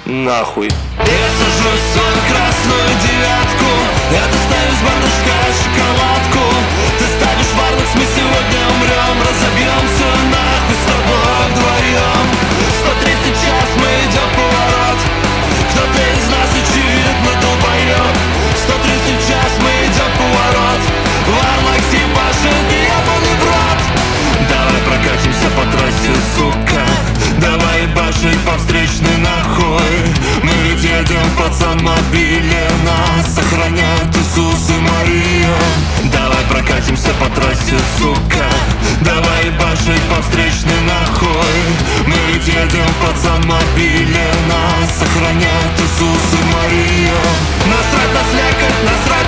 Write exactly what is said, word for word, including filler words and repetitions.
нахуй. Я сажусь в свою красную девятку, я достаю из бардачка шоколадку. Ты ставишь варлокс, мы сегодня умрем, разобьемся нахуй с тобой вдвоем. Сто тридцать час, мы идем в поворот, кто-то из нас очевидно долбоёб. Сто тридцать час, мы идем в поворот, варлокс ебашит ебаный в рот. Давай прокатимся по трассе, сука, давай ебашить по встречной нахуй. Мы ведь едем, пацан, мобиле, нас охраняют Иисус и Мария. Давай прокатимся по трассе, сука, давай ебашить по встречной нахуй. Мы ведь едем, пацан, мобиле, нас охраняют Иисус и Мария. Насрать на слякоть, насрать